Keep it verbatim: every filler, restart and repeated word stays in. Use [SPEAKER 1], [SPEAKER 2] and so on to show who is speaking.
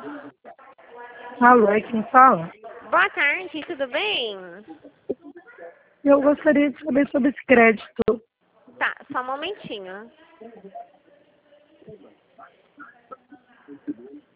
[SPEAKER 1] Alô, é quem fala?
[SPEAKER 2] Boa tarde, tudo bem?
[SPEAKER 1] Eu gostaria de saber sobre esse crédito.
[SPEAKER 2] Tá, só um momentinho.